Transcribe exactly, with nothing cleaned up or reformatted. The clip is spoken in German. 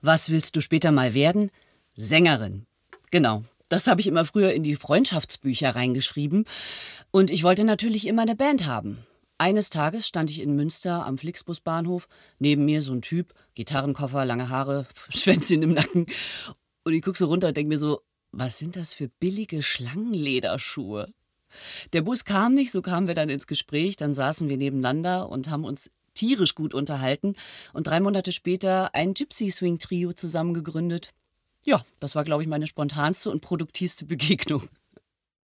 Was willst du später mal werden? Sängerin. Genau. Das habe ich immer früher in die Freundschaftsbücher reingeschrieben. Und ich wollte natürlich immer eine Band haben. Eines Tages stand ich in Münster am Flixbus-Bahnhof. Neben mir so ein Typ, Gitarrenkoffer, lange Haare, Schwänzchen im Nacken. Und ich gucke so runter und denke mir so, was sind das für billige Schlangenlederschuhe? Der Bus kam nicht, so kamen wir dann ins Gespräch. Dann saßen wir nebeneinander und haben uns tierisch gut unterhalten. Und drei Monate später ein Gypsy-Swing-Trio zusammen gegründet. Ja, das war, glaube ich, meine spontanste und produktivste Begegnung.